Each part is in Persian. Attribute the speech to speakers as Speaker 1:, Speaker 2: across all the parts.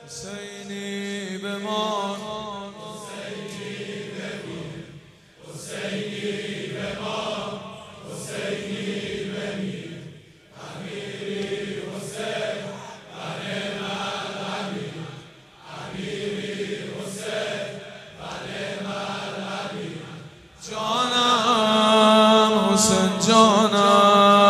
Speaker 1: حسینی بمان،
Speaker 2: حسینی بمیر، حسینی بمان، حسینی بمیر. امیری حسین بنعم الامیر، امیری حسین بنعم الامیر.
Speaker 1: جانم حسین جانم،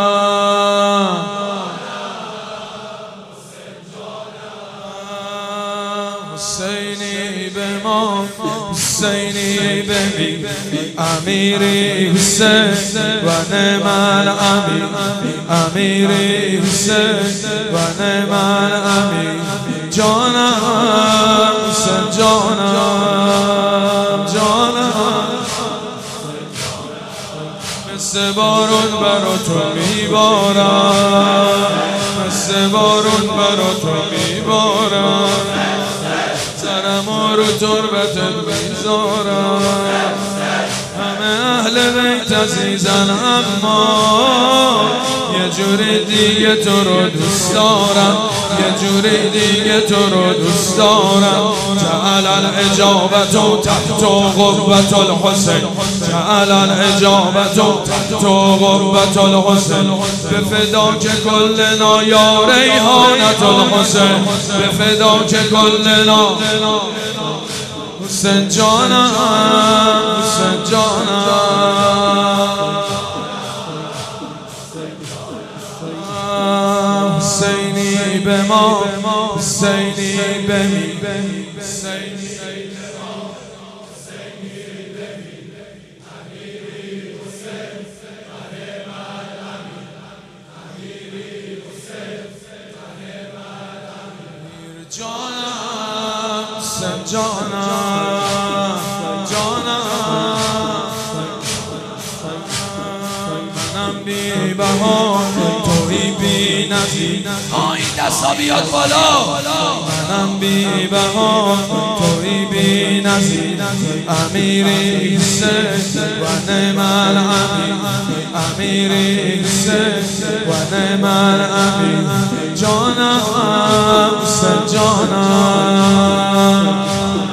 Speaker 1: حسینی بمان، حسینی بمیر. امیری حسین و نعم الامیر، امیری حسین و نعم الامیر. جانم حسین جانم، جانم مثل بارون برا تو میبارم، مثل بارون برا تو میبارم. سرمو رو تربتت میذارم. همه اهل بیت عزیزن اما یه جوری دیگه تو رو دوست دارم، یه جوری دیگه تو رو دوست دارم. جعل الاجابت تحت قربت الحسین، جعل الاجابت تحت قربت الحسین. به فدا که کلنا یا ریحانت الحسین، به فدا که کلنا حسین جانم، حسین جانم. حسینی بمان، حسینی بمیر. جانم حسین جانم، جانم منم بی بهار توی بی نظیر.
Speaker 2: این دستا بیاد بالا.
Speaker 1: منم بی بهار توی بی نظیر. امیری حسین و نعم الامیر، امیری حسین و نعم الامیر. جانم حسین جانم،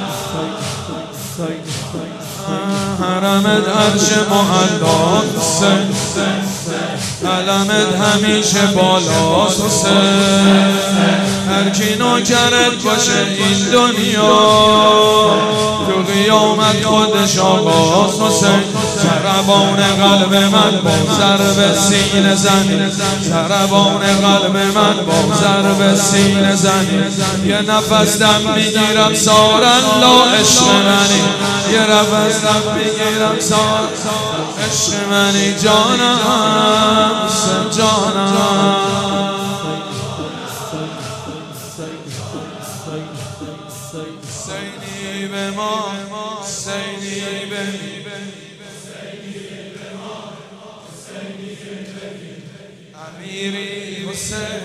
Speaker 1: حرمت عرش معلاست حسین، علمت همیشه بالاست حسین. هر کی نوکرت باشه این دنیا تو قیامت خودش آقاست حسین. ضربان قلب من با ضرب سینه زنی، ضربان قلب من با ضرب سینه زنی. یه نفس دم میگیرم سار الله عشق منی، یه نفس دم میگیرم سار عشق منی. جانم حسین جانم، حسینی بمان، حسینی بمیر. امیری حسین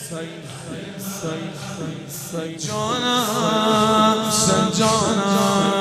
Speaker 1: جانم، حسین جانم.